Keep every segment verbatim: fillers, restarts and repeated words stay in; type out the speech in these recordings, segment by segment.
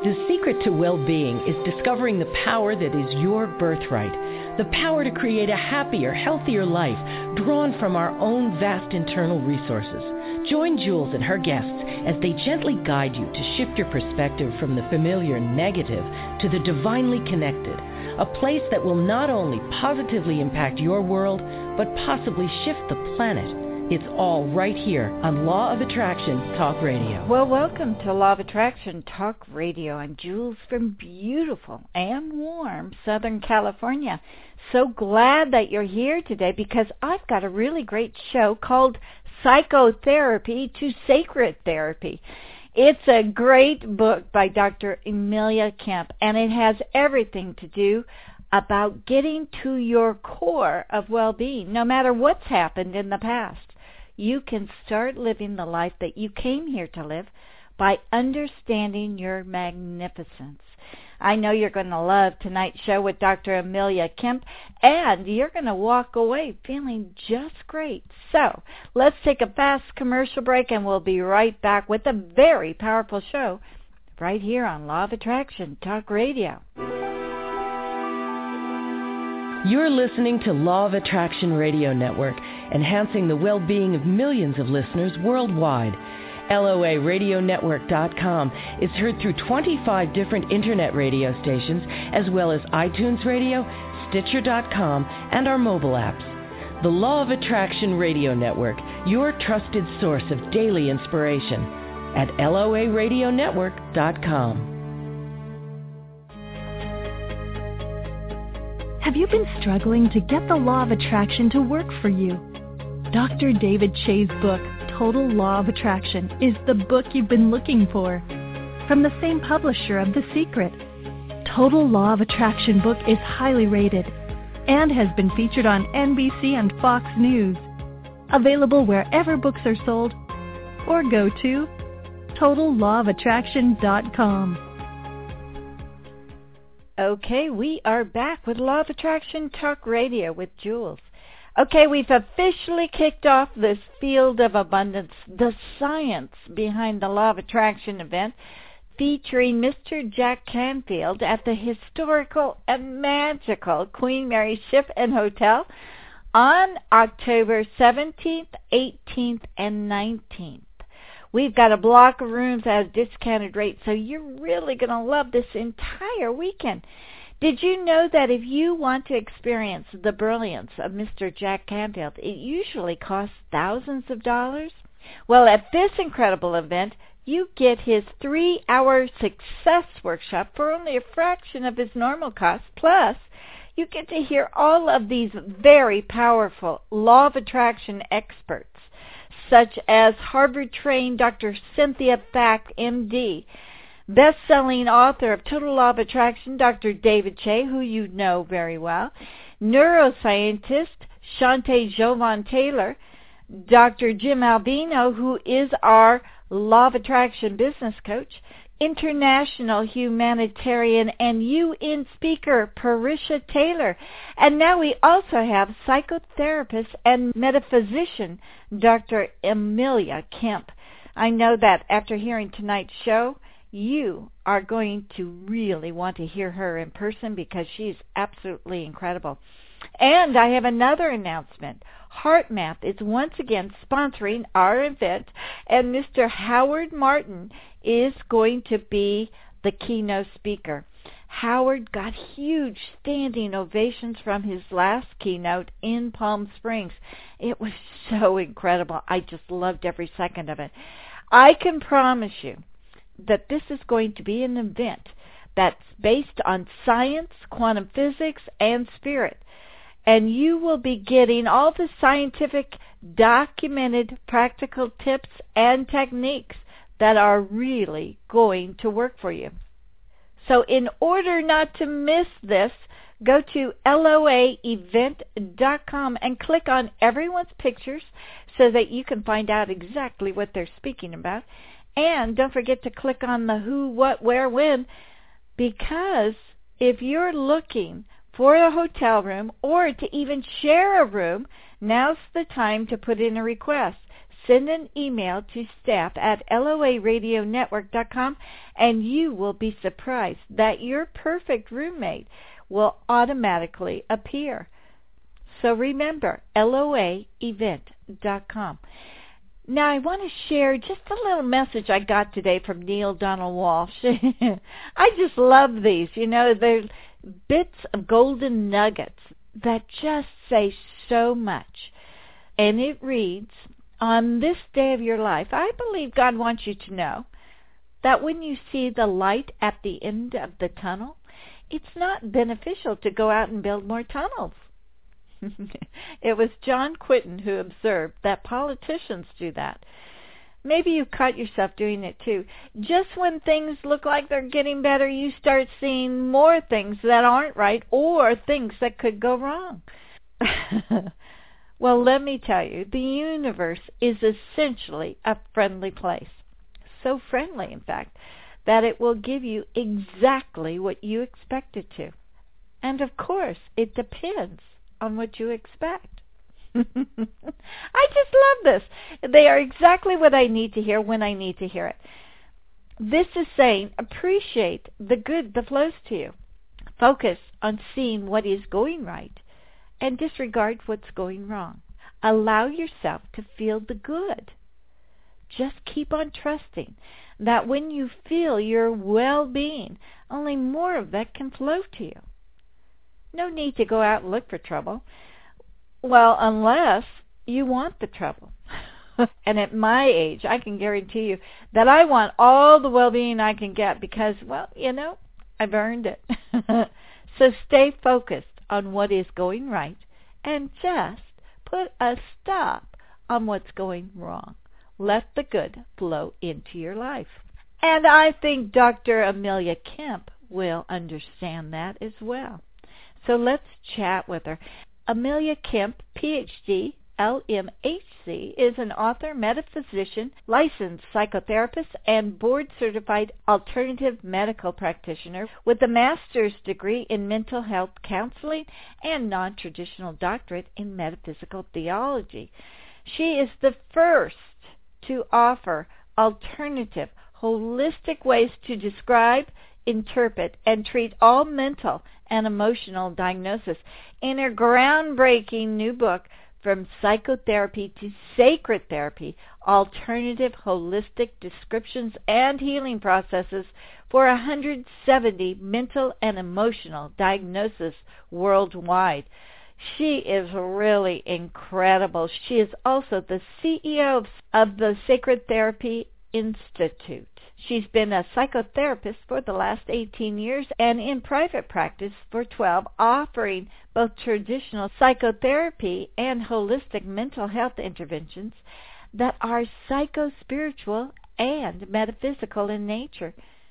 The secret to well-being is discovering the power that is your birthright. The power to create a happier, healthier life drawn from our own vast internal resources. Join Jules and her guests as they gently guide you to shift your perspective from the familiar negative to the divinely connected. A place that will not only positively impact your world, but possibly shift the planet. It's all right here on Law of Attraction Talk Radio. Well, welcome to Law of Attraction Talk Radio. I'm Jules from beautiful and warm Southern California. So glad that you're here today because I've got a really great show called Psychotherapy to Sacred Therapy. It's a great book by Doctor Emilia Kemp, and it has everything to do about getting to your core of well-being, no matter what's happened in the past. You can start living the life that you came here to live by understanding your magnificence. I know you're going to love tonight's show with Doctor Emilia Kemp, and you're going to walk away feeling just great. So let's take a fast commercial break, and we'll be right back with a very powerful show right here on Law of Attraction Talk Radio. You're listening to Law of Attraction Radio Network, enhancing the well-being of millions of listeners worldwide. L O A radio network dot com is heard through twenty-five different internet radio stations, as well as iTunes Radio, Stitcher dot com, and our mobile apps. The Law of Attraction Radio Network, your trusted source of daily inspiration, at L O A radio network dot com. Have you been struggling to get the Law of Attraction to work for you? Doctor David Chea's book, Total Law of Attraction, is the book you've been looking for. From the same publisher of The Secret, Total Law of Attraction book is highly rated and has been featured on N B C and Fox News. Available wherever books are sold, or go to total law of attraction dot com. Okay, we are back with Law of Attraction Talk Radio with Jules. Okay, we've officially kicked off this Field of Abundance, the science behind the Law of Attraction event, featuring Mister Jack Canfield at the historical and magical Queen Mary Ship and Hotel on October seventeenth, eighteenth, and nineteenth. We've got a block of rooms at a discounted rate, so you're really going to love this entire weekend. Did you know that if you want to experience the brilliance of Mister Jack Canfield, it usually costs thousands of dollars? Well, at this incredible event, you get his three-hour success workshop for only a fraction of his normal cost. Plus, you get to hear all of these very powerful Law of Attraction experts, such as Harvard-trained Doctor Cynthia Thack, M D, best-selling author of Total Law of Attraction, Doctor David Chea, who you know very well, neuroscientist Shante Jovan Taylor, Doctor Jim Albino, who is our Law of Attraction business coach, international humanitarian and U N speaker Parisha Taylor. And now we also have psychotherapist and metaphysician Doctor Emilia Kemp. I know that after hearing tonight's show, you are going to really want to hear her in person because she's absolutely incredible. And I have another announcement. HeartMath is once again sponsoring our event, and Mister Howard Martin is going to be the keynote speaker. Howard got huge standing ovations from his last keynote in Palm Springs. It was so incredible. I just loved every second of it. I can promise you that this is going to be an event that's based on science, quantum physics, and spirit. And you will be getting all the scientific, documented, practical tips and techniques that are really going to work for you. So in order not to miss this, go to L O A event dot com and click on everyone's pictures so that you can find out exactly what they're speaking about. And don't forget to click on the who, what, where, when, because if you're looking for a hotel room or to even share a room, now's the time to put in a request. Send an email to staff at L O A radio network dot com, and you will be surprised that your perfect roommate will automatically appear. So remember, L O A event dot com. Now, I want to share just a little message I got today from Neale Donald Walsch. I just love these. You know, they're bits of golden nuggets that just say so much. And it reads, on this day of your life, I believe God wants you to know that when you see the light at the end of the tunnel, it's not beneficial to go out and build more tunnels. It was John Quinton who observed that politicians do that. Maybe you've caught yourself doing it too. Just when things look like they're getting better, you start seeing more things that aren't right or things that could go wrong. Well, let me tell you, the universe is essentially a friendly place. So friendly, in fact, that it will give you exactly what you expect it to. And of course, it depends on what you expect. I just love this. They are exactly what I need to hear when I need to hear it. This is saying appreciate the good that flows to you. Focus on seeing what is going right and disregard what's going wrong. Allow yourself to feel the good. Just keep on trusting that when you feel your well-being, only more of that can flow to you. No need to go out and look for trouble. Well, unless you want the trouble. And at my age, I can guarantee you that I want all the well-being I can get because, well, you know, I've earned it. So stay focused on what is going right and just put a stop on what's going wrong. Let the good flow into your life. And I think Doctor Amelia Kemp will understand that as well. So let's chat with her. Amelia Kemp, P H D, L M H C, is an author, metaphysician, licensed psychotherapist, and board-certified alternative medical practitioner with a master's degree in mental health counseling and non-traditional doctorate in metaphysical theology. She is the first to offer alternative, holistic ways to describe, interpret, and treat all mental and emotional diagnosis in her groundbreaking new book, From Psychotherapy to Sacred Therapy, Alternative Holistic Descriptions and Healing Processes for one hundred seventy Mental and Emotional Diagnoses Worldwide. She is really incredible. She is also the C E O of the Sacred Therapy Institute. She's been a psychotherapist for the last eighteen years and in private practice for twelve, offering both traditional psychotherapy and holistic mental health interventions that are psycho-spiritual and metaphysical in nature.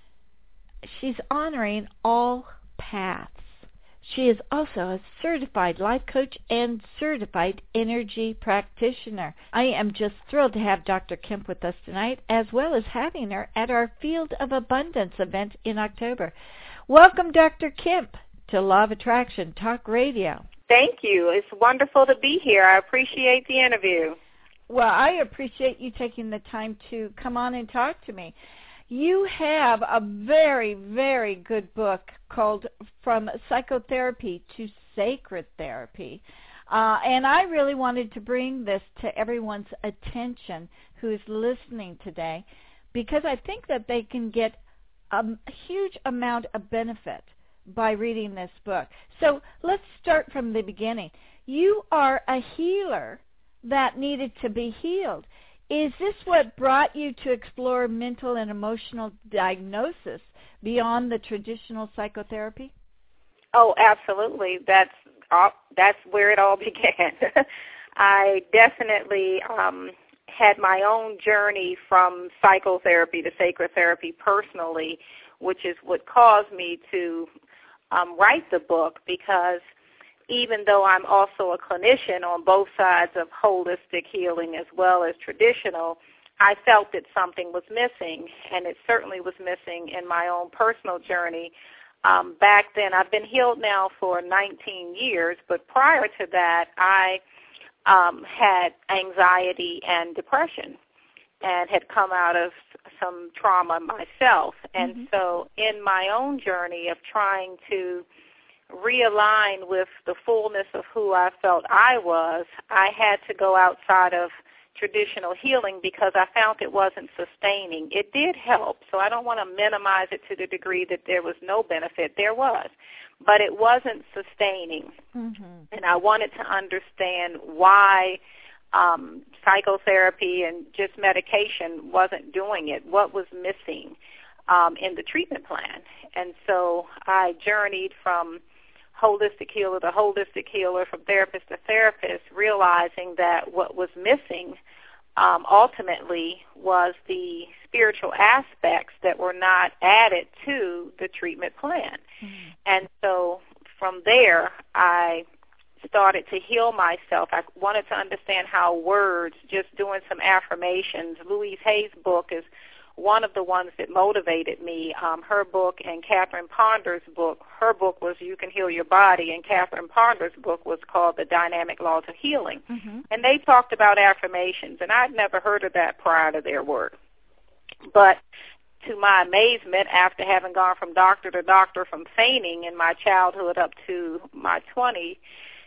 She's honoring all paths. She is also a certified life coach and certified energy practitioner. I am just thrilled to have Doctor Kemp with us tonight, as well as having her at our Field of Abundance event in October. Welcome, Doctor Kemp, to Law of Attraction Talk Radio. Thank you. It's wonderful to be here. I appreciate the interview. Well, I appreciate you taking the time to come on and talk to me. You have a very, very good book called From Psychotherapy to Sacred Therapy. Uh, and I really wanted to bring this to everyone's attention who is listening today because I think that they can get a huge amount of benefit by reading this book. So let's start from the beginning. You are a healer that needed to be healed. Is this what brought you to explore mental and emotional diagnosis beyond the traditional psychotherapy? Oh, absolutely. That's all, that's where it all began. I definitely um, had my own journey from psychotherapy to sacred therapy personally, which is what caused me to um, write the book, because even though I'm also a clinician on both sides of holistic healing as well as traditional, I felt that something was missing, and it certainly was missing in my own personal journey. Um, back then, I've been healed now for nineteen years, but prior to that, I um, had anxiety and depression and had come out of some trauma myself. And mm-hmm. so in my own journey of trying to realign with the fullness of who I felt I was, I had to go outside of traditional healing because I found it wasn't sustaining. It did help, so I don't want to minimize it to the degree that there was no benefit. There was, but it wasn't sustaining. Mm-hmm. And I wanted to understand why um, psychotherapy and just medication wasn't doing it, what was missing um, in the treatment plan. And so I journeyed from holistic healer to holistic healer, from therapist to therapist, realizing that what was missing um, ultimately was the spiritual aspects that were not added to the treatment plan. Mm-hmm. And so from there, I started to heal myself. I wanted to understand how words, just doing some affirmations. Louise Hay's book is one of the ones that motivated me. Um, her book and Catherine Ponder's book, her book was You Can Heal Your Body, and Catherine Ponder's book was called The Dynamic Laws of Healing. Mm-hmm. And they talked about affirmations, and I'd never heard of that prior to their work. But to my amazement, after having gone from doctor to doctor, from fainting in my childhood up to my twenties,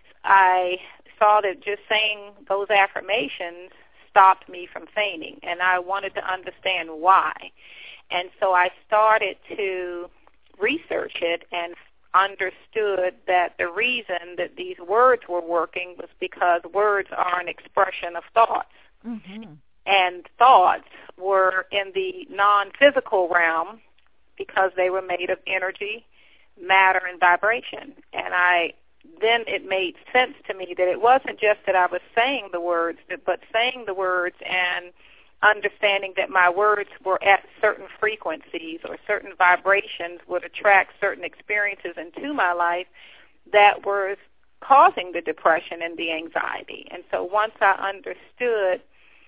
I saw that just saying those affirmations stopped me from fainting, and I wanted to understand why. And so I started to research it and understood that the reason that these words were working was because words are an expression of thoughts. Mm-hmm. And thoughts were in the non-physical realm because they were made of energy, matter, and vibration. And I then it made sense to me that it wasn't just that I was saying the words, but saying the words and understanding that my words were at certain frequencies or certain vibrations would attract certain experiences into my life that were causing the depression and the anxiety. And so once I understood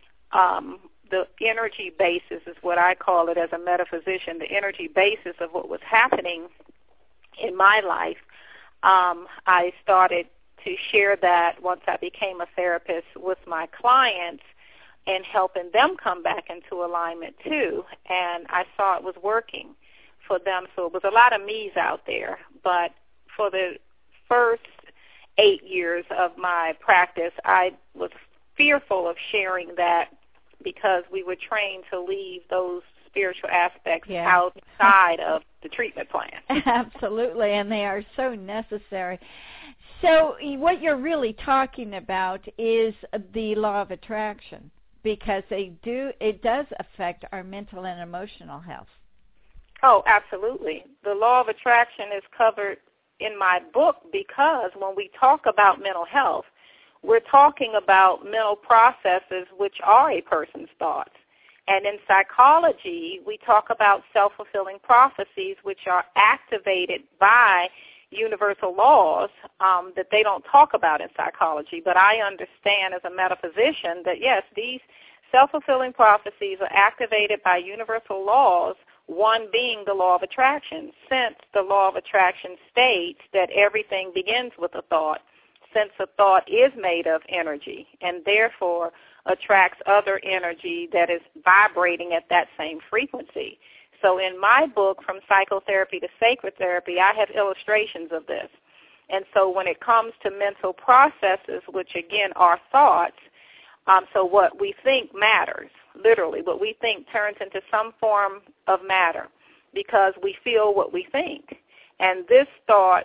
um, the energy basis, is what I call it as a metaphysician, the energy basis of what was happening in my life, Um, I started to share that once I became a therapist with my clients and helping them come back into alignment too. And I saw it was working for them. So it was a lot of me's out there. But for the first eight years of my practice, I was fearful of sharing that because we were trained to leave those spiritual aspects yeah. outside of the treatment plan. Absolutely, and they are so necessary. So what you're really talking about is the law of attraction, because they do it does affect our mental and emotional health. Oh, absolutely. The law of attraction is covered in my book because when we talk about mental health, we're talking about mental processes which are a person's thoughts. And in psychology, we talk about self-fulfilling prophecies, which are activated by universal laws um, that they don't talk about in psychology. But I understand as a metaphysician that, yes, these self-fulfilling prophecies are activated by universal laws, one being the law of attraction, since the law of attraction states that everything begins with a thought, since a thought is made of energy, and therefore attracts other energy that is vibrating at that same frequency. So in my book, From Psychotherapy to Sacred Therapy, I have illustrations of this. And so when it comes to mental processes, which again are thoughts, um, so what we think matters, literally. What we think turns into some form of matter because we feel what we think. And this thought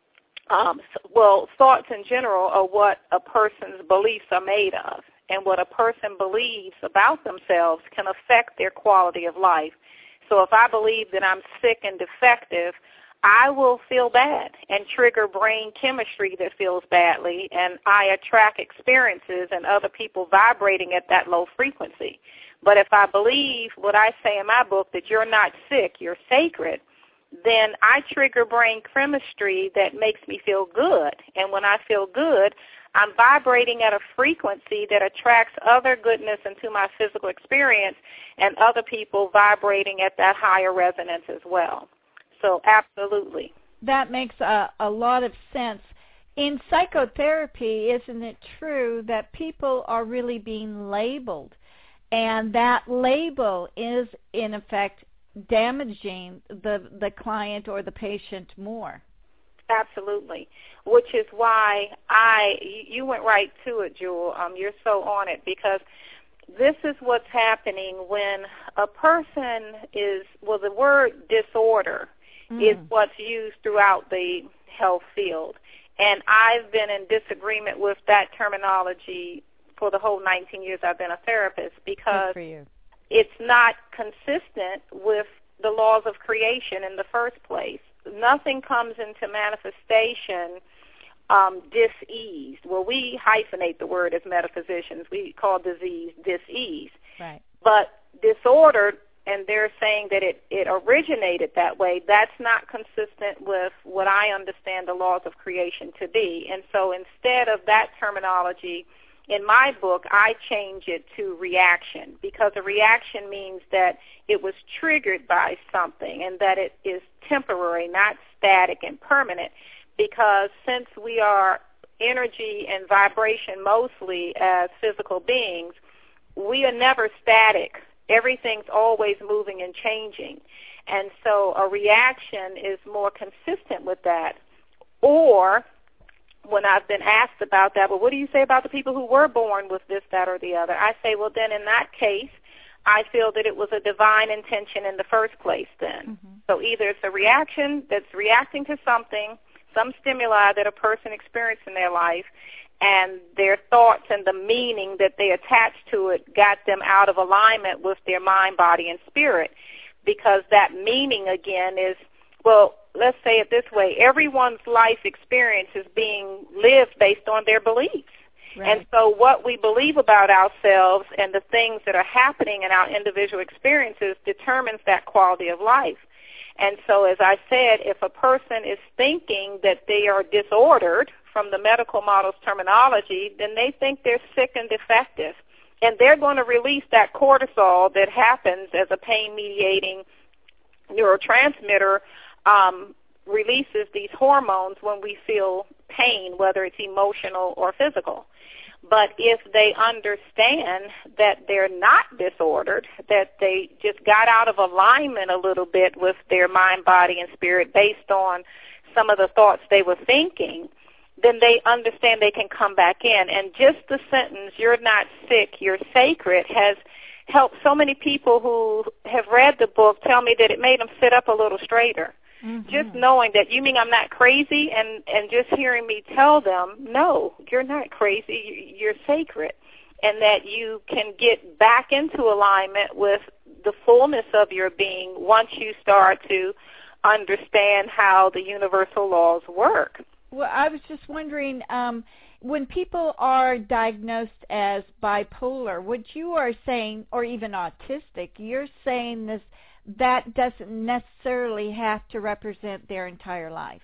Um, well, thoughts in general are what a person's beliefs are made of, and what a person believes about themselves can affect their quality of life. So if I believe that I'm sick and defective, I will feel bad and trigger brain chemistry that feels badly, and I attract experiences and other people vibrating at that low frequency. But if I believe what I say in my book, that you're not sick, you're sacred, then I trigger brain chemistry that makes me feel good. And when I feel good, I'm vibrating at a frequency that attracts other goodness into my physical experience and other people vibrating at that higher resonance as well. So absolutely. That makes a, a lot of sense. in psychotherapy, isn't it true that people are really being labeled, and that label is, in effect, damaging the the client or the patient more? Absolutely, which is why I, you went right to it, Jewel. Um, you're so on it, because this is what's happening when a person is, well, the word disorder mm. is what's used throughout the health field. And I've been in disagreement with that terminology for the whole nineteen years I've been a therapist, because it's not consistent with the laws of creation in the first place. Nothing comes into manifestation um, diseased. Well, we hyphenate the word as metaphysicians. We call disease disease. Right. But disordered, and they're saying that it, it originated that way, that's not consistent with what I understand the laws of creation to be. And so instead of that terminology, in my book, I change it to reaction, because a reaction means that it was triggered by something and that it is temporary, not static and permanent, because since we are energy and vibration mostly as physical beings, we are never static. Everything's always moving and changing. And so a reaction is more consistent with that. Or when I've been asked about that, well, what do you say about the people who were born with this, that, or the other? I say, well, then in that case, I feel that it was a divine intention in the first place then. Mm-hmm. So either it's a reaction that's reacting to something, some stimuli that a person experienced in their life, and their thoughts and the meaning that they attached to it got them out of alignment with their mind, body, and spirit, because that meaning, again, is, well, let's say it this way, everyone's life experience is being lived based on their beliefs. Right. And so what we believe about ourselves and the things that are happening in our individual experiences determines that quality of life. And so, as I said, if a person is thinking that they are disordered from the medical model's terminology, then they think they're sick and defective. And they're going to release that cortisol that happens as a pain-mediating neurotransmitter um, releases these hormones when we feel pain, whether it's emotional or physical. But if they understand that they're not disordered, that they just got out of alignment a little bit with their mind, body, and spirit based on some of the thoughts they were thinking, then they understand they can come back in. And just the sentence, "You're not sick, you're sacred," has helped so many people who have read the book tell me that it made them sit up a little straighter. Mm-hmm. Just knowing that, you mean I'm not crazy? And, and just hearing me tell them, no, you're not crazy, you're sacred. And that you can get back into alignment with the fullness of your being once you start to understand how the universal laws work. Well, I was just wondering, um, when people are diagnosed as bipolar, what you are saying, or even autistic, you're saying this, that doesn't necessarily have to represent their entire life.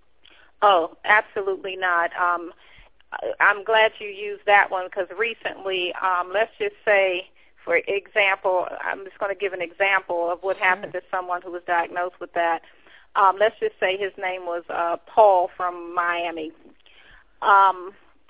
Oh, absolutely not. Um, I'm glad you used that one, because recently, um, let's just say, for example, I'm just going to give an example of what happened sure. to someone who was diagnosed with that. Um, let's just say his name was uh, Paul from Miami. Um,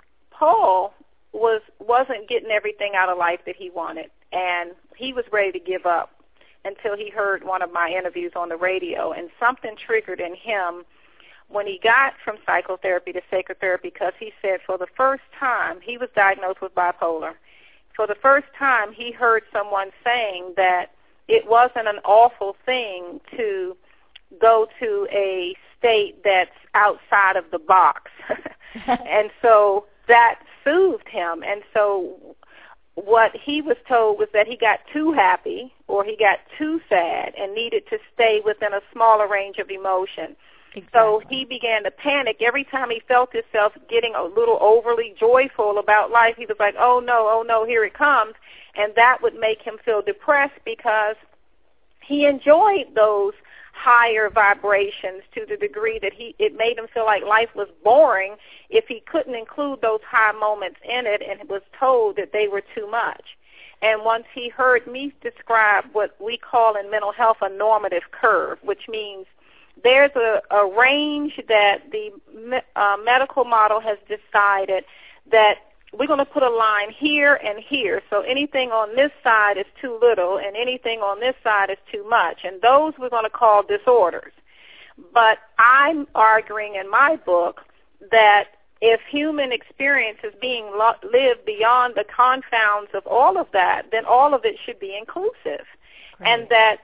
Paul was, wasn't getting everything out of life that he wanted, and he was ready to give up until he heard one of my interviews on the radio, and something triggered in him when he got from psychotherapy to sacred therapy, because he said for the first time, he was diagnosed with bipolar. For the first time, he heard someone saying that it wasn't an awful thing to go to a state that's outside of the box. And so that soothed him. And so what he was told was that he got too happy or he got too sad and needed to stay within a smaller range of emotion. Exactly. So he began to panic. Every time he felt himself getting a little overly joyful about life, he was like, oh, no, oh, no, here it comes. And that would make him feel depressed because he enjoyed those higher vibrations to the degree that he it made him feel like life was boring if he couldn't include those high moments in it and was told that they were too much. And once he heard me describe what we call in mental health a normative curve, which means there's a, a range that the uh, medical model has decided that we're going to put a line here and here. So anything on this side is too little and anything on this side is too much. And those we're going to call disorders. But I'm arguing in my book that if human experience is being lo- lived beyond the confounds of all of that, then all of it should be inclusive. Great. And that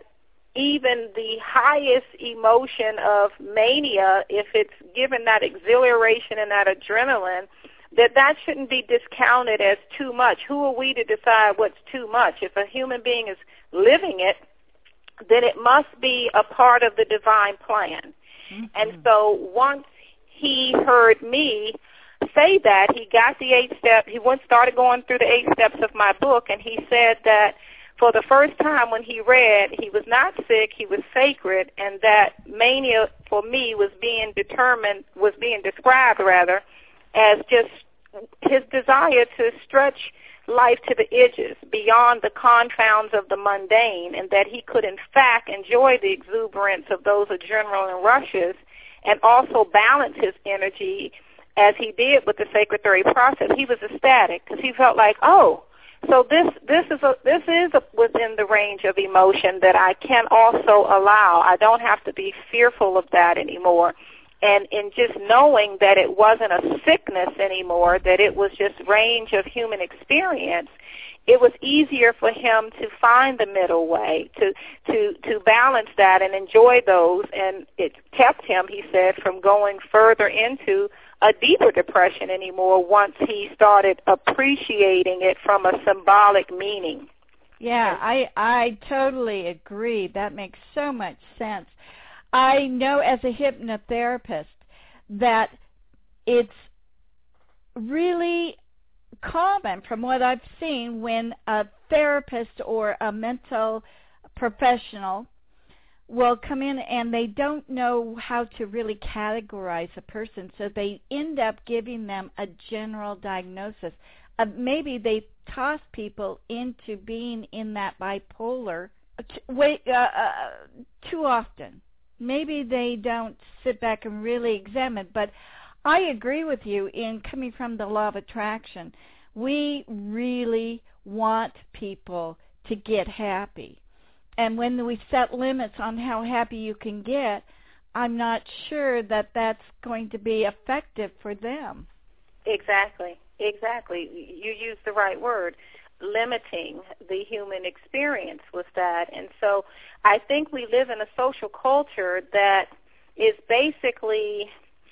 even the highest emotion of mania, if it's given that exhilaration and that adrenaline, that that shouldn't be discounted as too much. Who are we to decide what's too much? If a human being is living it, then it must be a part of the divine plan. Mm-hmm. And so once he heard me say that, he got the eight steps, he went started going through the eight steps of my book, and he said that for the first time when he read, he was not sick, he was sacred, and that mania for me was being determined, was being described rather, as just his desire to stretch life to the edges, beyond the confounds of the mundane, and that he could in fact enjoy the exuberance of those adrenaline rushes and also balance his energy as he did with the sacred thirty process. He was ecstatic because he felt like, oh, so this this is a, this is a, within the range of emotion that I can also allow. I don't have to be fearful of that anymore. And in just knowing that it wasn't a sickness anymore, that it was just range of human experience, it was easier for him to find the middle way, to to to balance that and enjoy those. And it kept him, he said, from going further into a deeper depression anymore once he started appreciating it from a symbolic meaning. Yeah, I I totally agree. That makes so much sense. I know as a hypnotherapist that it's really common from what I've seen when a therapist or a mental professional will come in and they don't know how to really categorize a person, so they end up giving them a general diagnosis. Uh, maybe they toss people into being in that bipolar t- way, uh, uh, too often. Maybe they don't sit back and really examine, but I agree with you in coming from the law of attraction. We really want people to get happy. And when we set limits on how happy you can get, I'm not sure that that's going to be effective for them. Exactly, exactly. You used the right word. Limiting the human experience with that. And so I think we live in a social culture that is basically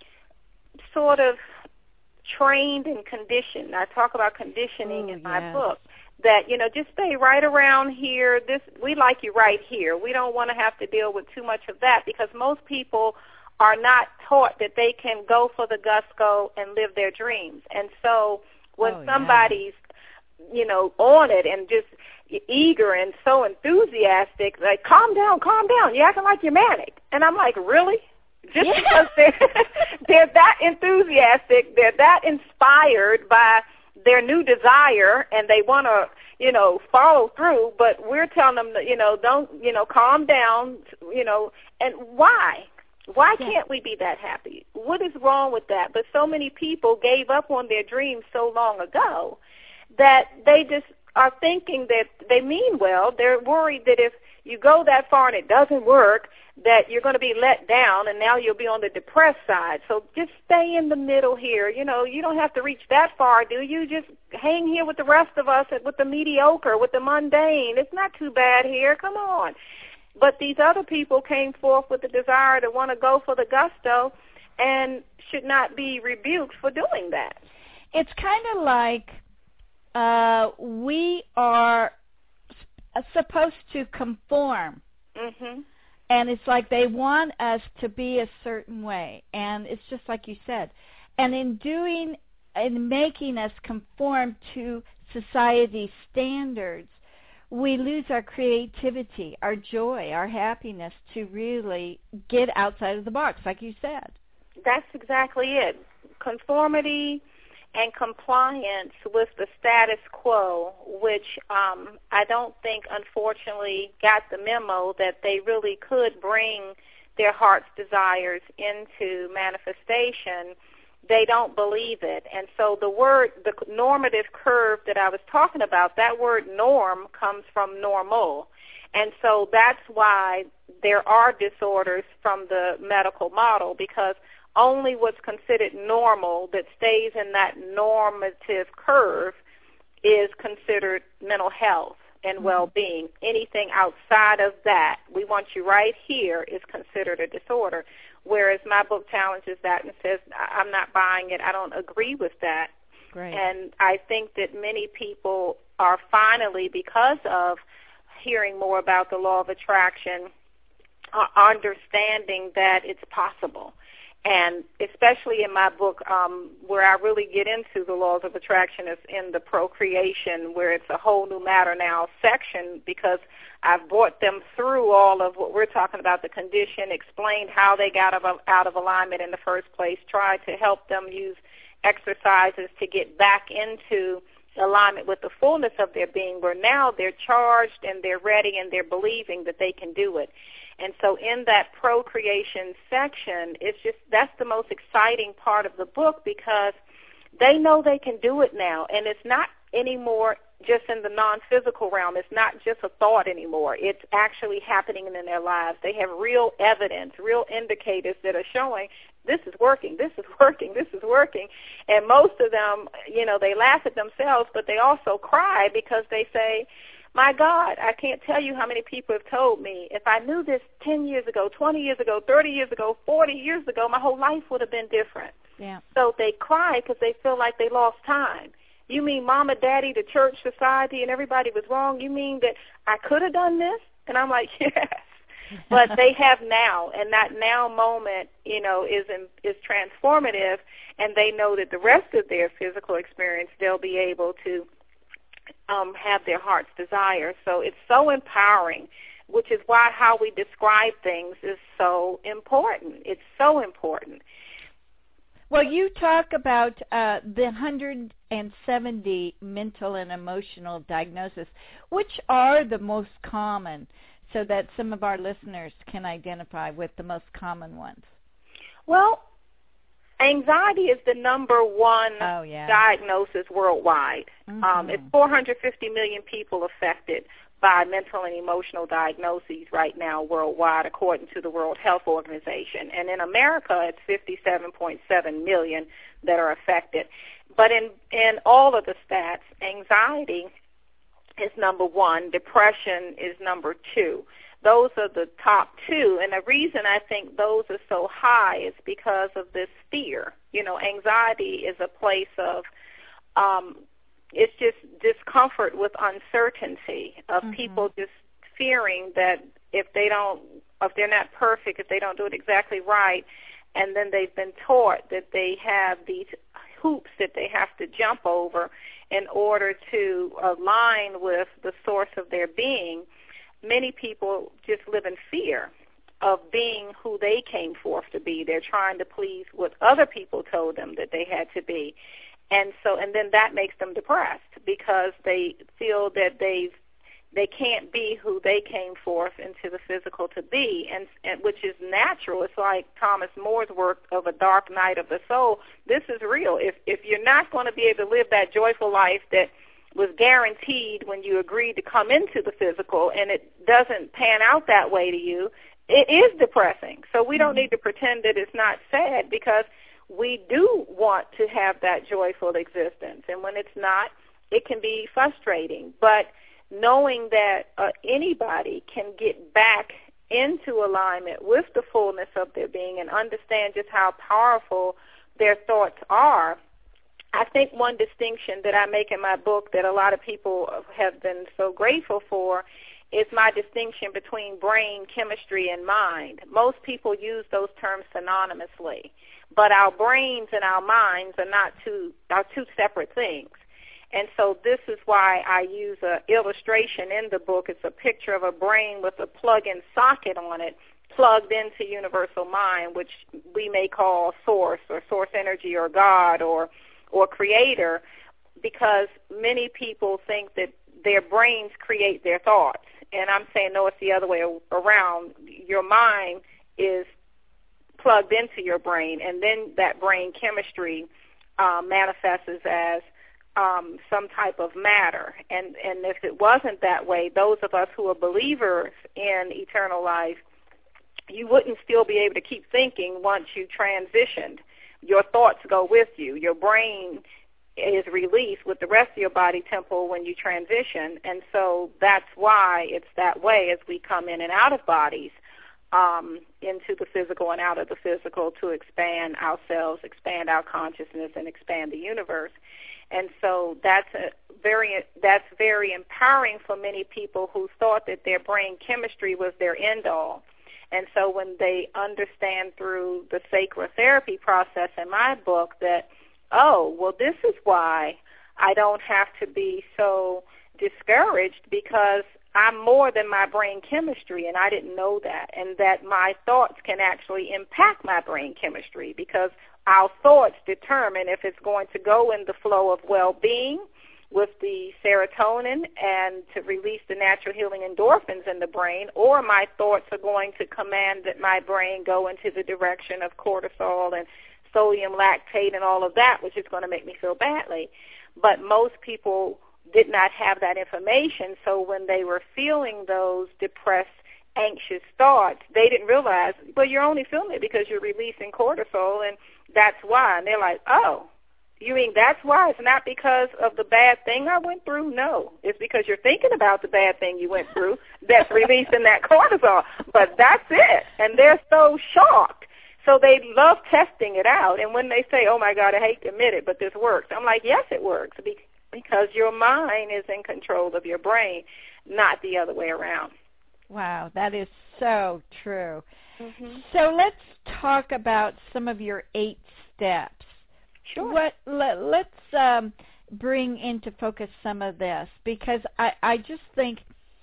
sort of trained and conditioned. I talk about conditioning Ooh, in my yes. book, that, you know, just stay right around here. This we like you right here. We don't want to have to deal with too much of that, because most people are not taught that they can go for the gusto and live their dreams. And so when oh, somebody's you know, on it and just eager and so enthusiastic, like, calm down, calm down, you're acting like you're manic. And I'm like, really? Just yeah. because they're, they're that enthusiastic, they're that inspired by their new desire, and they want to, you know, follow through, but we're telling them that, you know, don't, you know, calm down, you know, and why? Why yeah. can't we be that happy? What is wrong with that? But so many people gave up on their dreams so long ago that they just are thinking that they mean well. They're worried that if you go that far and it doesn't work, that you're going to be let down, and now you'll be on the depressed side. So just stay in the middle here. You know, you don't have to reach that far, do you? Just hang here with the rest of us, with the mediocre, with the mundane. It's not too bad here. Come on. But these other people came forth with the desire to want to go for the gusto and should not be rebuked for doing that. It's kind of like Uh, we are supposed to conform, mm-hmm. and it's like they want us to be a certain way, and it's just like you said. And in doing, in making us conform to society's standards, we lose our creativity, our joy, our happiness to really get outside of the box, like you said. That's exactly it. Conformity and compliance with the status quo, which um, I don't think, unfortunately, got the memo that they really could bring their heart's desires into manifestation, they don't believe it. And so the word, the normative curve that I was talking about, that word norm comes from normal. And so that's why there are disorders from the medical model, because only what's considered normal that stays in that normative curve is considered mental health and well-being. Anything outside of that, we want you right here, is considered a disorder. Whereas my book challenges that and says, I'm not buying it. I don't agree with that. Great. And I think that many people are finally, because of hearing more about the law of attraction, are understanding that it's possible. And especially in my book, um, where I really get into the laws of attraction is in the procreation, where it's a whole new matter now section, because I've brought them through all of what we're talking about, the condition, explained how they got out of alignment in the first place, tried to help them use exercises to get back into alignment with the fullness of their being, where now they're charged and they're ready and they're believing that they can do it. And so in that procreation section, it's just, that's the most exciting part of the book, because they know they can do it now. And it's not anymore just in the non-physical realm. It's not just a thought anymore. It's actually happening in their lives. They have real evidence, real indicators that are showing this is working, this is working, this is working. And most of them, you know, they laugh at themselves, but they also cry because they say, my God, I can't tell you how many people have told me, if I knew this ten years ago, twenty years ago, thirty years ago, forty years ago, my whole life would have been different. Yeah. So they cry because they feel like they lost time. You mean Mama, Daddy, the church, society, and everybody was wrong? You mean that I could have done this? And I'm like, yes. But they have now, and that now moment, you know, is in, is transformative, and they know that the rest of their physical experience, they'll be able to Um, have their heart's desire. So it's so empowering, which is why how we describe things is so important. It's so important. Well, you talk about uh, the one hundred seventy mental and emotional diagnoses. Which are the most common, so that some of our listeners can identify with the most common ones? Well, anxiety is the number one oh, yeah. diagnosis worldwide. Mm-hmm. Um, it's four hundred fifty million people affected by mental and emotional diagnoses right now worldwide, according to the World Health Organization. And in America, it's fifty-seven point seven million that are affected. But in, in all of the stats, anxiety is number one. Depression is number two. Those are the top two, and the reason I think those are so high is because of this fear. You know, anxiety is a place of, um, it's just discomfort with uncertainty of mm-hmm. people just fearing that if they don't, if they're not perfect, if they don't do it exactly right, and then they've been taught that they have these hoops that they have to jump over in order to align with the source of their being. Many people just live in fear of being who they came forth to be. They're trying to please what other people told them that they had to be. And so, and then that makes them depressed because they feel that they've, they can't be who they came forth into the physical to be, and, and which is natural. It's like Thomas More's work of A Dark Night of the Soul. This is real. If if you're not going to be able to live that joyful life that was guaranteed when you agreed to come into the physical, and it doesn't pan out that way to you, it is depressing. So we don't need to pretend that it's not sad, because we do want to have that joyful existence. And when it's not, it can be frustrating. But knowing that uh, anybody can get back into alignment with the fullness of their being and understand just how powerful their thoughts are, I think one distinction that I make in my book that a lot of people have been so grateful for is my distinction between brain, chemistry, and mind. Most people use those terms synonymously, but our brains and our minds are not two, are two separate things. And so this is why I use an illustration in the book. It's a picture of a brain with a plug-in socket on it, plugged into universal mind, which we may call source or source energy or God or or creator, because many people think that their brains create their thoughts. And I'm saying, no, it's the other way around. Your mind is plugged into your brain, and then that brain chemistry uh, manifests as um, some type of matter. And, and if it wasn't that way, those of us who are believers in eternal life, you wouldn't still be able to keep thinking once you transitioned. Your thoughts go with you. Your brain is released with the rest of your body temple when you transition, and so that's why it's that way as we come in and out of bodies, um, into the physical and out of the physical, to expand ourselves, expand our consciousness, and expand the universe. And so that's a very that's very empowering for many people who thought that their brain chemistry was their end all. And so when they understand through the sacred therapy process in my book that, oh, well, this is why I don't have to be so discouraged, because I'm more than my brain chemistry, and I didn't know that, and that my thoughts can actually impact my brain chemistry, because our thoughts determine if it's going to go in the flow of well-being with the serotonin and to release the natural healing endorphins in the brain, or my thoughts are going to command that my brain go into the direction of cortisol and sodium lactate and all of that, which is going to make me feel badly. But most people did not have that information, so when they were feeling those depressed, anxious thoughts, they didn't realize, well, you're only feeling it because you're releasing cortisol, and that's why. And they're like, oh, you mean that's why? It's not because of the bad thing I went through? No, it's because you're thinking about the bad thing you went through that's releasing that cortisol. But that's it. And they're so shocked. So they love testing it out. And when they say, oh, my God, I hate to admit it, but this works, I'm like, yes, it works, because your mind is in control of your brain, not the other way around. Wow, that is so true. Mm-hmm. So let's talk about some of your eight steps. Sure. What, let, let's um, bring into focus some of this, because I, I just think,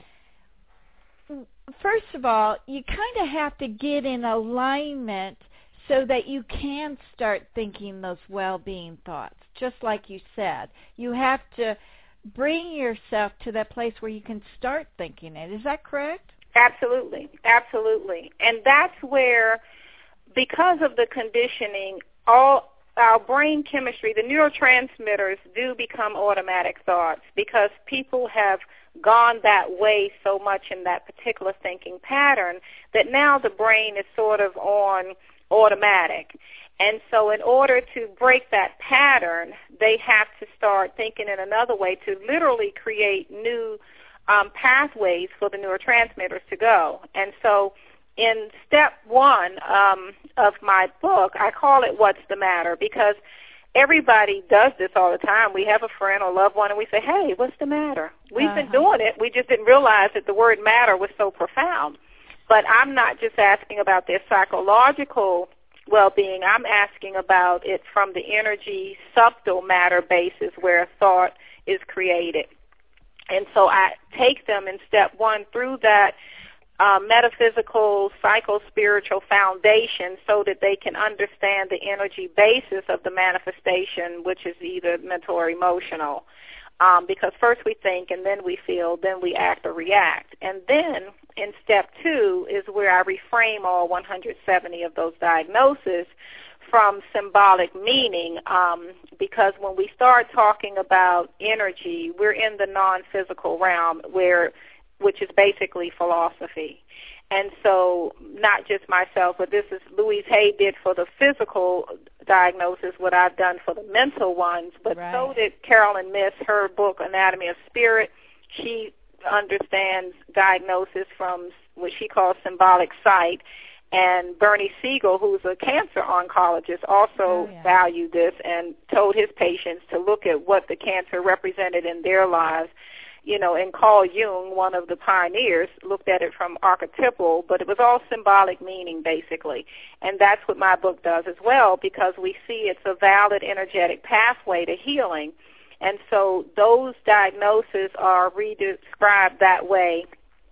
first of all, you kind of have to get in alignment so that you can start thinking those well-being thoughts, just like you said. You have to bring yourself to that place where you can start thinking it. Is that correct? Absolutely, absolutely. And that's where, because of the conditioning, all our brain chemistry, the neurotransmitters do become automatic thoughts, because people have gone that way so much in that particular thinking pattern that now the brain is sort of on automatic. And so in order to break that pattern, they have to start thinking in another way to literally create new um, pathways for the neurotransmitters to go. And so in step one um, of my book, I call it What's the Matter, because everybody does this all the time. We have a friend or loved one, and we say, hey, what's the matter? We've uh-huh. been doing it. We just didn't realize that the word matter was so profound. But I'm not just asking about their psychological well-being. I'm asking about it from the energy, subtle matter basis where thought is created. And so I take them in step one through that Uh, metaphysical, psycho-spiritual foundation so that they can understand the energy basis of the manifestation, which is either mental or emotional. Um, because first we think, and then we feel, then we act or react. And then in step two is where I reframe all one hundred seventy of those diagnoses from symbolic meaning, um, because when we start talking about energy, we're in the non-physical realm, where which is basically philosophy. And so not just myself, but this is Louise Hay did for the physical diagnosis, what I've done for the mental ones, but right. so did Carolyn Miss, her book, Anatomy of Spirit. She understands diagnosis from what she calls symbolic sight. And Bernie Siegel, who's a cancer oncologist, also oh, yeah. valued this and told his patients to look at what the cancer represented in their lives. You know, and Carl Jung, one of the pioneers, looked at it from archetypal, but it was all symbolic meaning, basically. And that's what my book does as well, because we see it's a valid energetic pathway to healing. And so those diagnoses are redescribed that way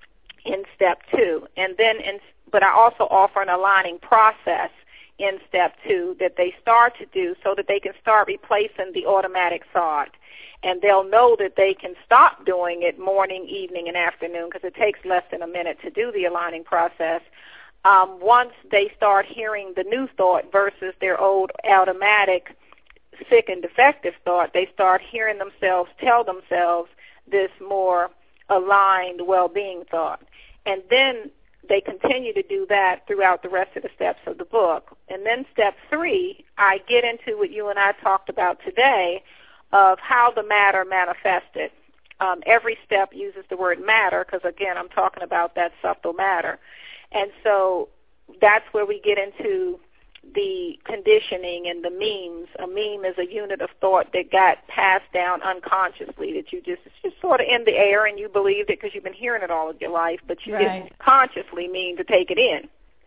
in step two. And then, in, but I also offer an aligning process in step two that they start to do so that they can start replacing the automatic thought. And they'll know that they can stop doing it morning, evening, and afternoon, because it takes less than a minute to do the aligning process. um, once they start hearing the new thought versus their old automatic sick and defective thought, they start hearing themselves tell themselves this more aligned well-being thought. And then they continue to do that throughout the rest of the steps of the book. And then step three, I get into what you and I talked about today of how the matter manifested. Um, every step uses the word matter because, again, I'm talking about that subtle matter. And so that's where we get into the conditioning and the memes. A meme is a unit of thought that got passed down unconsciously, that you just, it's just sort of in the air and you believed it because you've been hearing it all of your life, but you right. didn't consciously mean to take it in.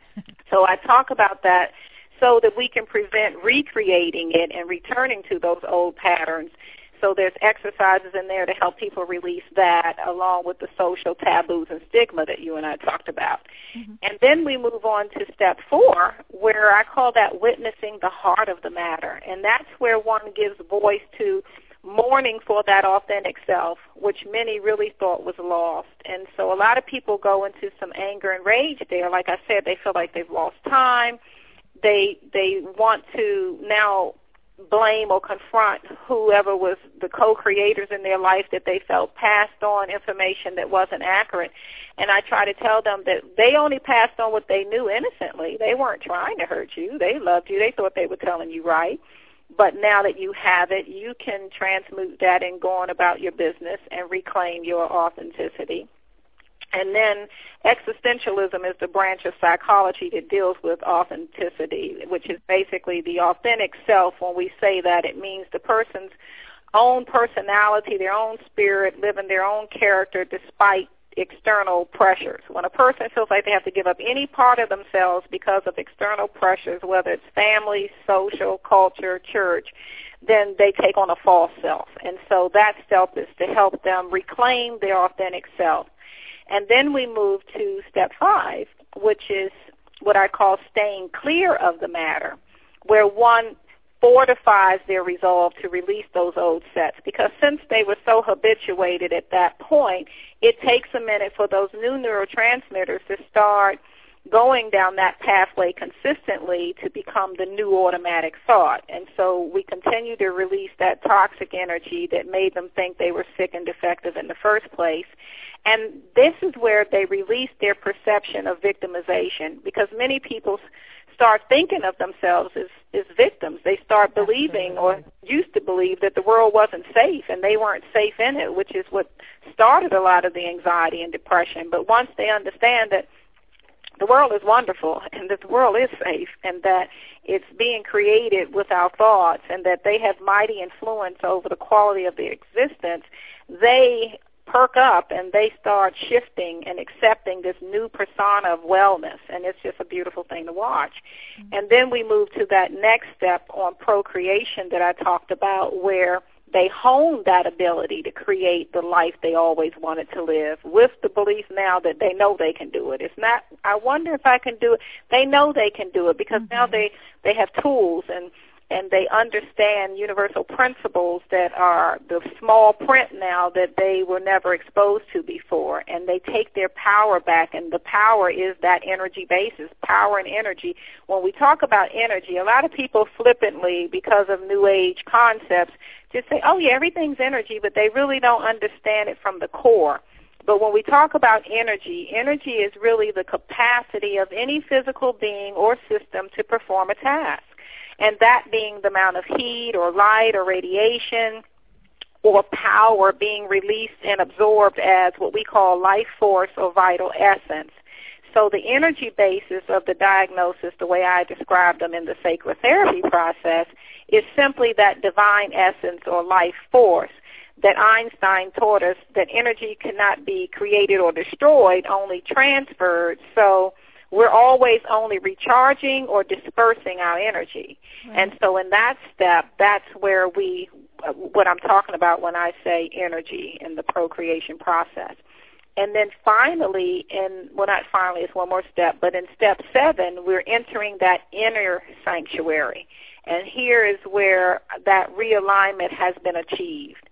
So I talk about that so that we can prevent recreating it and returning to those old patterns. So there's exercises in there to help people release that, along with the social taboos and stigma that you and I talked about. Mm-hmm. And then we move on to step four, where I call that witnessing the heart of the matter. And that's where one gives voice to mourning for that authentic self, which many really thought was lost. And so a lot of people go into some anger and rage there. Like I said, they feel like they've lost time. They they want to now blame or confront whoever was the co-creators in their life that they felt passed on information that wasn't accurate. And I try to tell them that they only passed on what they knew innocently. They weren't trying to hurt you. They loved you. They thought they were telling you right. But now that you have it, you can transmute that and go on about your business and reclaim your authenticity. And then existentialism is the branch of psychology that deals with authenticity, which is basically the authentic self. When we say that, it means the person's own personality, their own spirit, living their own character despite external pressures. When a person feels like they have to give up any part of themselves because of external pressures, whether it's family, social, culture, church, then they take on a false self. And so that self is to help them reclaim their authentic self. And then we move to step five, which is what I call staying clear of the matter, where one fortifies their resolve to release those old sets. Because since they were so habituated at that point, it takes a minute for those new neurotransmitters to start going down that pathway consistently to become the new automatic thought. And so we continue to release that toxic energy that made them think they were sick and defective in the first place. And this is where they release their perception of victimization, because many people start thinking of themselves as, as victims. They start believing or used to believe that the world wasn't safe and they weren't safe in it, which is what started a lot of the anxiety and depression. But once they understand that the world is wonderful and that the world is safe and that it's being created with our thoughts and that they have mighty influence over the quality of their existence, they perk up and they start shifting and accepting this new persona of wellness, and it's just a beautiful thing to watch. Mm-hmm. And then we move to that next step on procreation that I talked about, where they hone that ability to create the life they always wanted to live with the belief now that they know they can do it. It's not, I wonder if I can do it. They know they can do it because mm-hmm. now they, they have tools and and they understand universal principles that are the small print now that they were never exposed to before, and they take their power back, and the power is that energy basis, power and energy. When we talk about energy, a lot of people flippantly, because of New Age concepts, just say, oh, yeah, everything's energy, but they really don't understand it from the core. But when we talk about energy, energy is really the capacity of any physical being or system to perform a task. And that being the amount of heat or light or radiation or power being released and absorbed as what we call life force or vital essence. So the energy basis of the diagnosis, the way I described them in the sacred therapy process, is simply that divine essence or life force that Einstein taught us that energy cannot be created or destroyed, only transferred. So we're always only recharging or dispersing our energy. Right. And so in that step, that's where we, what I'm talking about when I say energy in the procreation process. And then finally, in, well, not finally, it's one more step, but in step seven, we're entering that inner sanctuary. And here is where that realignment has been achieved.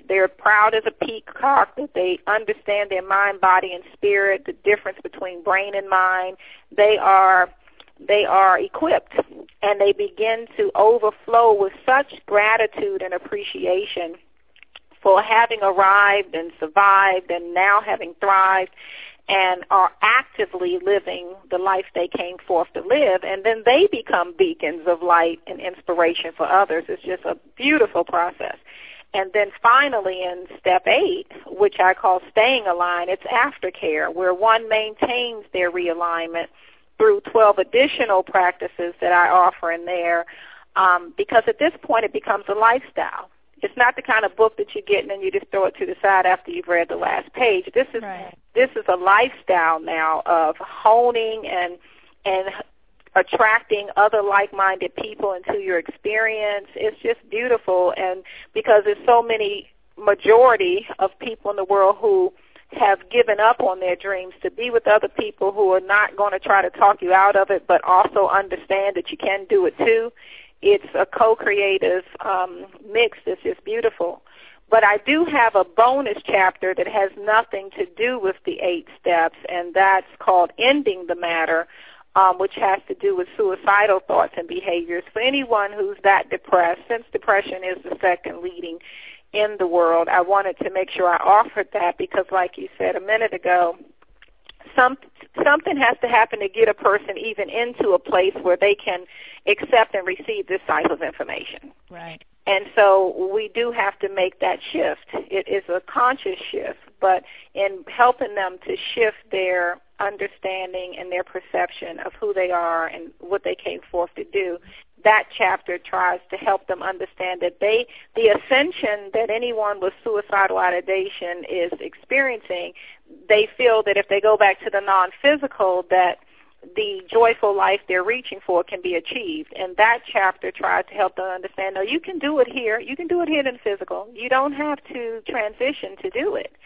They're proud as a peacock, that they understand their mind, body, and spirit, the difference between brain and mind. They are they are equipped, and they begin to overflow with such gratitude and appreciation for having arrived and survived and now having thrived, and are actively living the life they came forth to live, and then they become beacons of light and inspiration for others. It's just a beautiful process. And then finally in step eight, which I call staying aligned, it's aftercare, where one maintains their realignment through twelve additional practices that I offer in there, um, because at this point it becomes a lifestyle. It's not the kind of book that you get and then you just throw it to the side after you've read the last page. This is right. this is a lifestyle now of honing and and attracting other like-minded people into your experience. It's just beautiful, and because there's so many majority of people in the world who have given up on their dreams, to be with other people who are not going to try to talk you out of it, but also understand that you can do it too. It's a co-creative um, mix that's just beautiful. But I do have a bonus chapter that has nothing to do with the eight steps, and that's called Ending the Matter, um, which has to do with suicidal thoughts and behaviors. For anyone who's that depressed, since depression is the second leading in the world, I wanted to make sure I offered that because, like you said a minute ago, some, something has to happen to get a person even into a place where they can accept and receive this type of information. Right. And so we do have to make that shift. It is a conscious shift, but in helping them to shift their understanding and their perception of who they are and what they came forth to do, that chapter tries to help them understand that they, the ascension that anyone with suicidal ideation is experiencing, they feel that if they go back to the non-physical, that the joyful life they're reaching for can be achieved. And that chapter tries to help them understand, no, you can do it here. You can do it here in the physical. You don't have to transition to do it.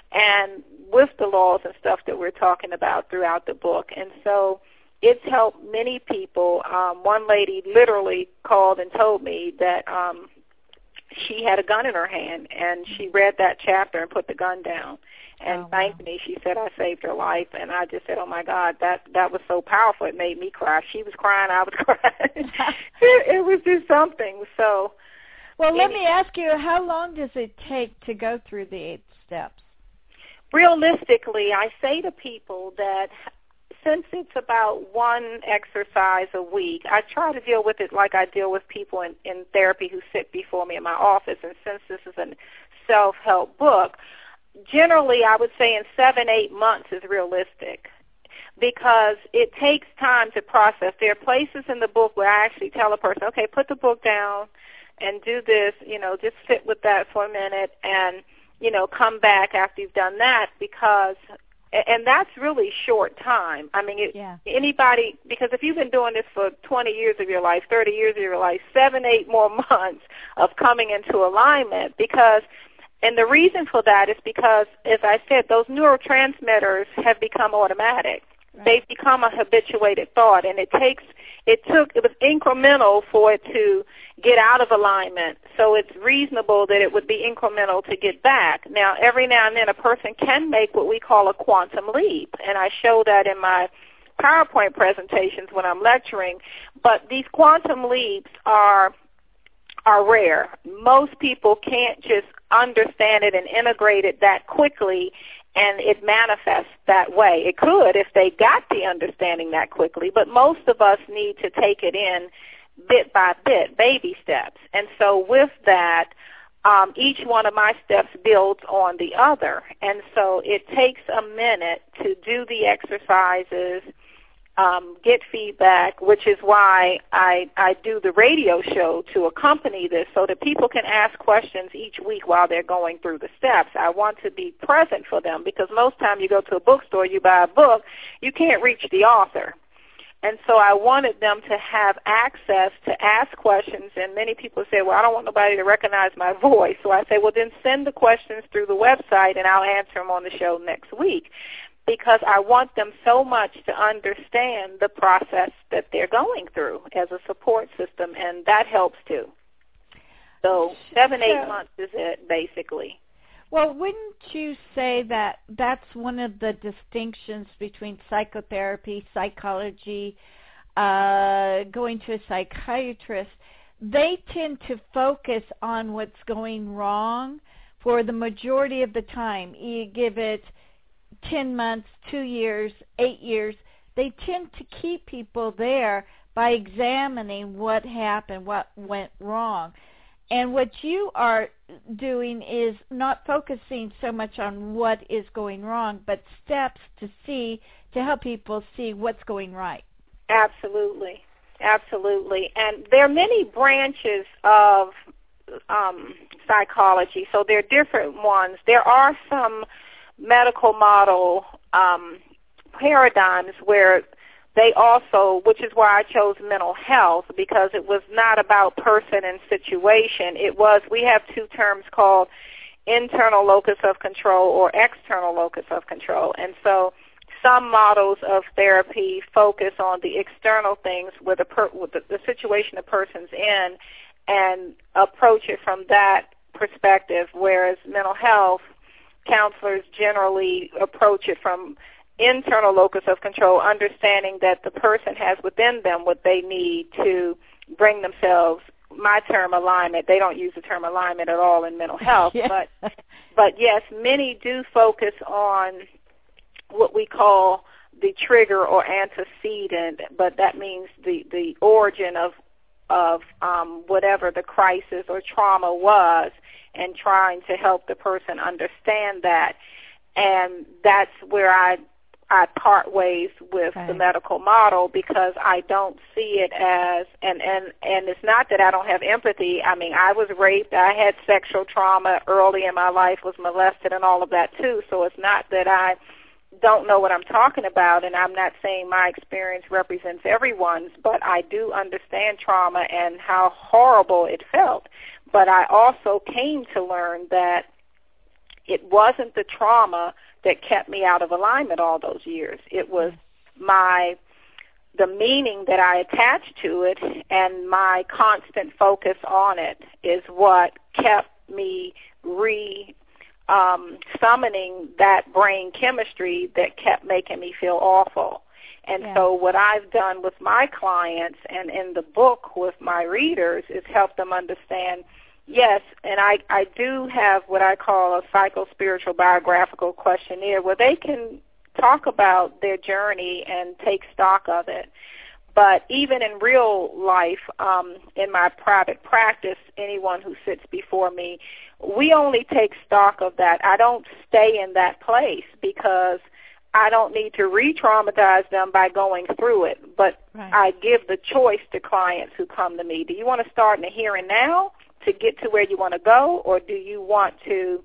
And with the laws and stuff that we're talking about throughout the book. And so it's helped many people. Um, one lady literally called and told me that um, she had a gun in her hand, and she read that chapter and put the gun down. And oh, thanked wow. me. She said I saved her life, and I just said, "Oh my God, that that was so powerful. It made me cry. She was crying, I was crying. it, it was just something." So, well, let me ask you, how long does it take to go through the eight steps? Realistically, I say to people that since it's about one exercise a week, I try to deal with it like I deal with people in, in therapy who sit before me in my office. And since this is a self-help book, generally, I would say in seven, eight months is realistic because it takes time to process. There are places in the book where I actually tell a person, okay, put the book down and do this, you know, just sit with that for a minute and, you know, come back after you've done that because, and that's really short time. I mean, it, yeah. anybody, because if you've been doing this for twenty years of your life, thirty years of your life, seven, eight more months of coming into alignment because And the reason for that is because, as I said, those neurotransmitters have become automatic. Right. They've become a habituated thought, and it takes, it took, it was incremental for it to get out of alignment. So it's reasonable that it would be incremental to get back. Now, every now and then a person can make what we call a quantum leap, and I show that in my PowerPoint presentations when I'm lecturing. But these quantum leaps are are rare. Most people can't just understand it and integrate it that quickly and it manifests that way. It could if they got the understanding that quickly, but most of us need to take it in bit by bit, baby steps. And so with that, um, each one of my steps builds on the other. And so it takes a minute to do the exercises, Um, get feedback, which is why I, I do the radio show to accompany this so that people can ask questions each week while they're going through the steps. I want to be present for them because most time you go to a bookstore, you buy a book, you can't reach the author. And so I wanted them to have access to ask questions, and many people say, well, I don't want nobody to recognize my voice. So I say, well, then send the questions through the website, and I'll answer them on the show next week. Because I want them so much to understand the process that they're going through as a support system, and that helps too. So seven, eight months is it, basically. Well, wouldn't you say that that's one of the distinctions between psychotherapy, psychology, uh, going to a psychiatrist? They tend to focus on what's going wrong for the majority of the time. You give it ten months, two years, eight years. They tend to keep people there by examining what happened, what went wrong. And what you are doing is not focusing so much on what is going wrong, but steps to see, to help people see what's going right. Absolutely. Absolutely. And there are many branches of um, psychology, so there are different ones. There are some medical model um, paradigms where they also, which is why I chose mental health, because it was not about person and situation. It was, we have two terms called internal locus of control or external locus of control. And so some models of therapy focus on the external things with, a per, with the, the situation a person's in and approach it from that perspective, whereas mental health counselors generally approach it from internal locus of control, understanding that the person has within them what they need to bring themselves, my term alignment, they don't use the term alignment at all in mental health, yeah. but but yes, many do focus on what we call the trigger or antecedent, but that means the, the origin of of um, whatever the crisis or trauma was, and trying to help the person understand that. And that's where I I part ways with right. the medical model, because I don't see it as, and, and, and it's not that I don't have empathy. I mean, I was raped. I had sexual trauma early in my life, was molested and all of that too. So it's not that I don't know what I'm talking about, and I'm not saying my experience represents everyone's, but I do understand trauma and how horrible it felt. But I also came to learn that it wasn't the trauma that kept me out of alignment all those years. It was my the meaning that I attached to it and my constant focus on it is what kept me re um, summoning that brain chemistry that kept making me feel awful. And yeah. so what I've done with my clients and in the book with my readers is help them understand, yes, and I, I do have what I call a psycho-spiritual biographical questionnaire where they can talk about their journey and take stock of it. But even in real life, um, in my private practice, anyone who sits before me, we only take stock of that. I don't stay in that place because I don't need to re-traumatize them by going through it. But right. I give the choice to clients who come to me. Do you want to start in the here and now to get to where you want to go, or do you want to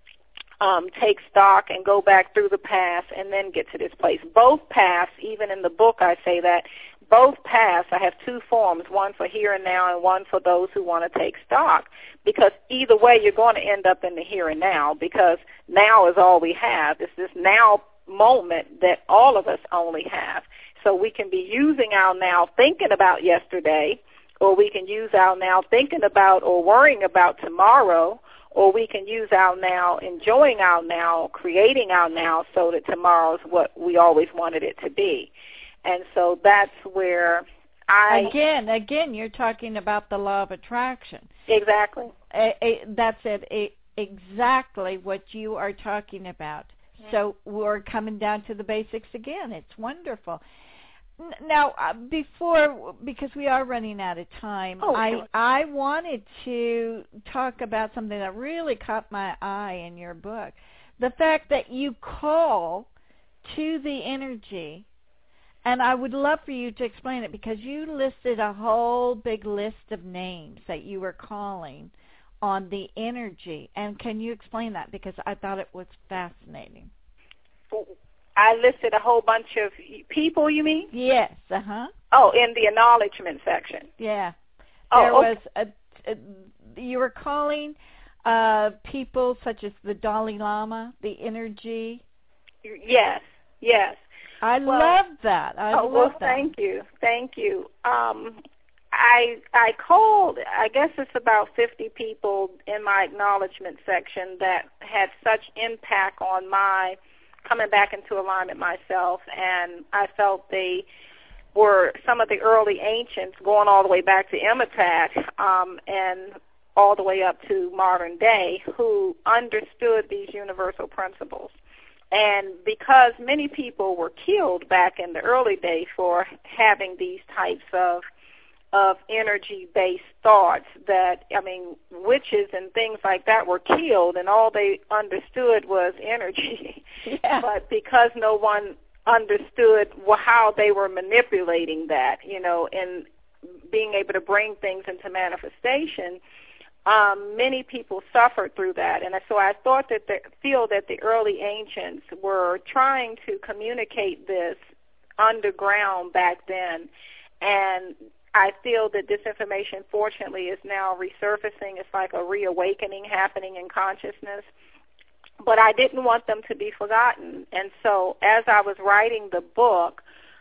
um, take stock and go back through the past and then get to this place? Both paths, even in the book I say that, both paths, I have two forms, one for here and now and one for those who want to take stock, because either way you're going to end up in the here and now, because now is all we have. It's this now moment that all of us only have. So we can be using our now thinking about yesterday, or we can use our now thinking about or worrying about tomorrow, or we can use our now enjoying our now, creating our now so that tomorrow is what we always wanted it to be. And so that's where I... Again, again, you're talking about the law of attraction. Exactly. A, a, that's it, a, exactly what you are talking about. Yeah. So we're coming down to the basics again. It's wonderful. Now, uh, before, because we are running out of time, oh, I sure. I wanted to talk about something that really caught my eye in your book. The fact that you call to the energy, and I would love for you to explain it, because you listed a whole big list of names that you were calling on the energy. And can you explain that? Because I thought it was fascinating. I listed a whole bunch of people, you mean? Yes, uh-huh. Oh, in the acknowledgement section. Yeah. Oh, there okay. was a, a, you were calling uh, people such as the Dalai Lama, the energy. Yes, yes. I well, love that. I oh, love well, that. thank you. Thank you. Um, I I called, I guess it's about fifty people in my acknowledgement section that had such impact on my coming back into alignment myself, and I felt they were some of the early ancients going all the way back to Amitat um, and all the way up to modern day who understood these universal principles. And because many people were killed back in the early days for having these types of of energy-based thoughts that, I mean, witches and things like that were killed and all they understood was energy. Yeah. But because no one understood how they were manipulating that, you know, and being able to bring things into manifestation, um, many people suffered through that. And so I thought that the, feel that the early ancients were trying to communicate this underground back then. And I feel that this information, fortunately, is now resurfacing. It's like a reawakening happening in consciousness. But I didn't want them to be forgotten. And so as I was writing the book,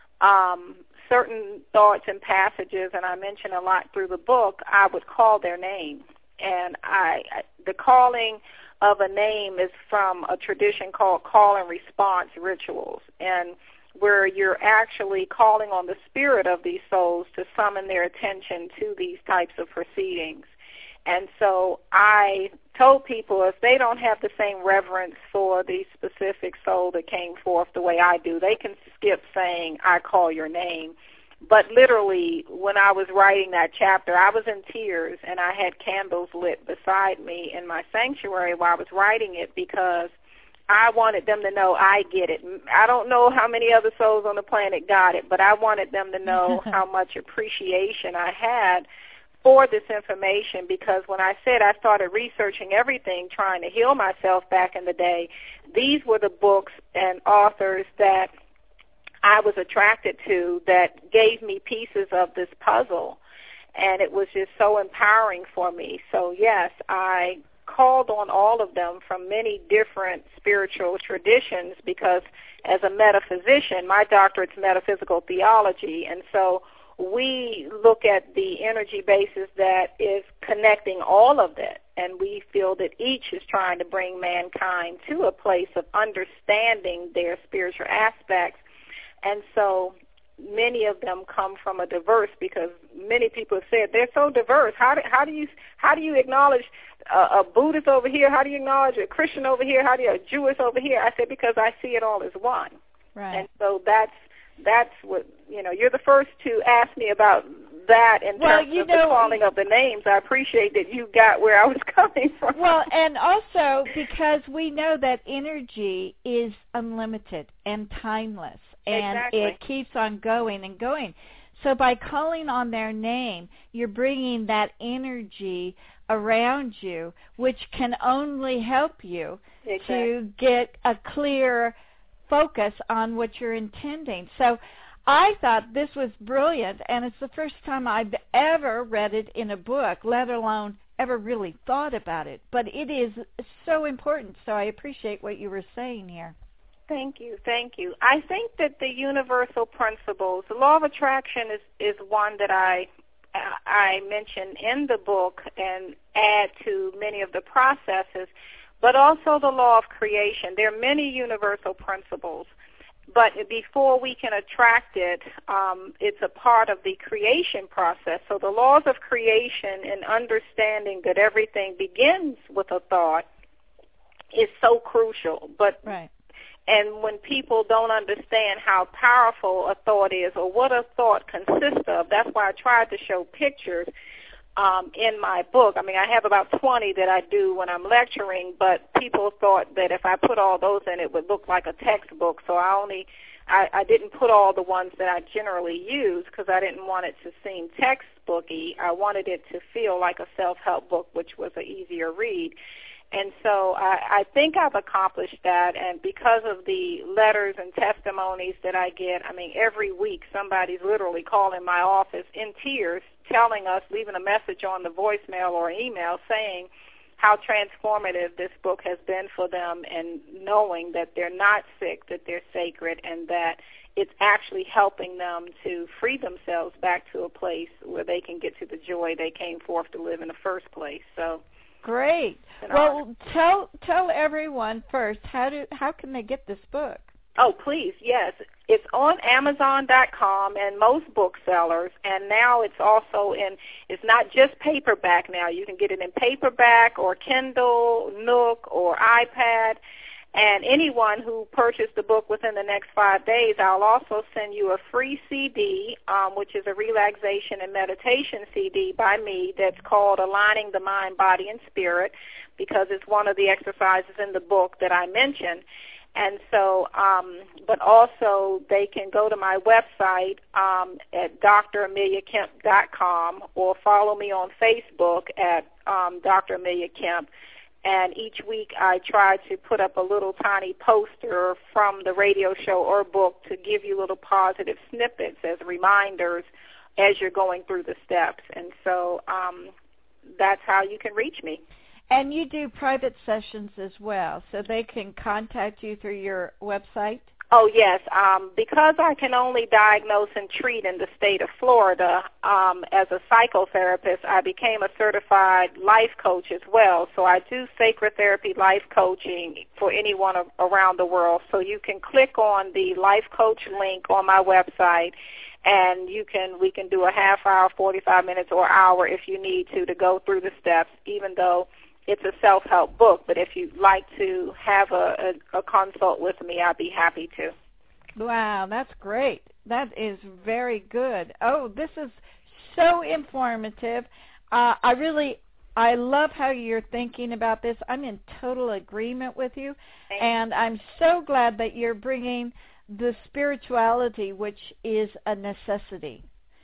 um, certain thoughts and passages, and I mention a lot through the book, I would call their name. And I, the calling of a name is from a tradition called call and response rituals, and where you're actually calling on the spirit of these souls to summon their attention to these types of proceedings. And so I told people if they don't have the same reverence for the specific soul that came forth the way I do, they can skip saying, I call your name. But literally, when I was writing that chapter, I was in tears, and I had candles lit beside me in my sanctuary while I was writing it because I wanted them to know I get it. I don't know how many other souls on the planet got it, but I wanted them to know how much appreciation I had for this information, because when I said I started researching everything, trying to heal myself back in the day, these were the books and authors that I was attracted to that gave me pieces of this puzzle, and it was just so empowering for me. So, yes, I called on all of them from many different spiritual traditions because as a metaphysician, my doctorate's metaphysical theology, and so we look at the energy basis that is connecting all of that, and we feel that each is trying to bring mankind to a place of understanding their spiritual aspects. And so many of them come from a diverse, because many people have said they're so diverse. How do, how do you how do you acknowledge a, a Buddhist over here? How do you acknowledge a Christian over here? How do you a Jewish over here? I said because I see it all as one. Right. And so that's that's what, you know, you're the first to ask me about that in well, terms you of know, the calling of the names. I appreciate that you got where I was coming from. Well, and also because we know that energy is unlimited and timeless, and exactly. it keeps on going and going. So by calling on their name, you're bringing that energy around you, which can only help you exactly. to get a clear focus on what you're intending. So I thought this was brilliant, and it's the first time I've ever read it in a book, let alone ever really thought about it. But it is so important, so I appreciate what you were saying here. Thank you, thank you. I think that the universal principles, the law of attraction is, is one that I I mention in the book and add to many of the processes, but also the law of creation. There are many universal principles, but before we can attract it, um, it's a part of the creation process. So the laws of creation and understanding that everything begins with a thought is so crucial. But right. And when people don't understand how powerful a thought is or what a thought consists of, that's why I tried to show pictures um, in my book. I mean, I have about twenty that I do when I'm lecturing, but people thought that if I put all those in, it would look like a textbook. So I only, I, I didn't put all the ones that I generally use because I didn't want it to seem textbooky. I wanted it to feel like a self-help book, which was an easier read. And so I, I think I've accomplished that, and because of the letters and testimonies that I get, I mean, every week somebody's literally calling my office in tears, telling us, leaving a message on the voicemail or email saying how transformative this book has been for them, and knowing that they're not sick, that they're sacred, and that it's actually helping them to free themselves back to a place where they can get to the joy they came forth to live in the first place. So great. Well, honor. tell tell everyone first, how do how can they get this book? Oh, please, yes. It's on Amazon dot com and most booksellers, and now it's also in, it's not just paperback now. You can get it in paperback or Kindle, Nook, or iPad. And anyone who purchased the book within the next five days, I'll also send you a free C D, um, which is a relaxation and meditation C D by me that's called Aligning the Mind, Body, and Spirit, because it's one of the exercises in the book that I mentioned. And so, um, but also they can go to my website um, at D R Amelia Kemp dot com or follow me on Facebook at um, Doctor Amelia Kemp. And each week I try to put up a little tiny poster from the radio show or book to give you little positive snippets as reminders as you're going through the steps. And so um, that's how you can reach me. And you do private sessions as well, so they can contact you through your website? Oh, yes. Um, because I can only diagnose and treat in the state of Florida, um, as a psychotherapist, I became a certified life coach as well. So I do sacred therapy life coaching for anyone around the world. So you can click on the life coach link on my website, and you can we can do a half hour, forty-five minutes, or hour if you need to to go through the steps, even though it's a self-help book, but if you'd like to have a, a, a consult with me, I'd be happy to. Wow, that's great. That is very good. Oh, this is so informative. Uh, I really, I love how you're thinking about this. I'm in total agreement with you, Thanks. And I'm so glad that you're bringing the spirituality, which is a necessity.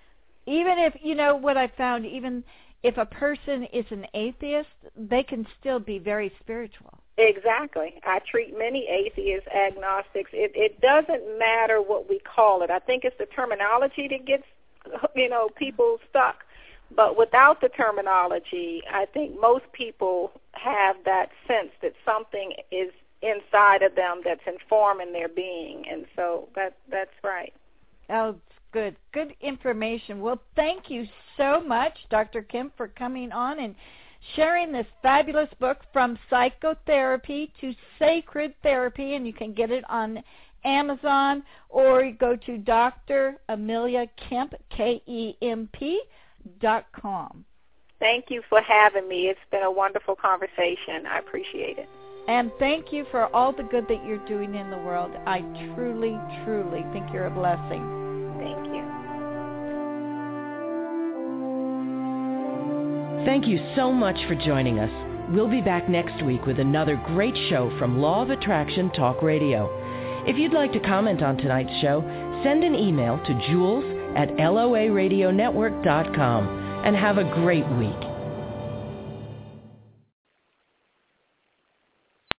Even if, you know, what I found, even if a person is an atheist, they can still be very spiritual. Exactly. I treat many atheists, agnostics. It, it doesn't matter what we call it. I think it's the terminology that gets, you know, people stuck. But without the terminology, I think most people have that sense that something is inside of them that's informing their being. And so that that's right. Oh, good. Good information. Well, thank you so much, Doctor Kemp, for coming on and sharing this fabulous book, From Psychotherapy to Sacred Therapy, and you can get it on Amazon, or you go to Doctor Amelia Kemp, K E M P, dot com. Thank you for having me. It's been a wonderful conversation. I appreciate it. And thank you for all the good that you're doing in the world. I truly, truly think you're a blessing. Thank you. Thank you so much for joining us. We'll be back next week with another great show from Law of Attraction Talk Radio. If you'd like to comment on tonight's show, send an email to Jules at L O A radio network dot com and have a great week.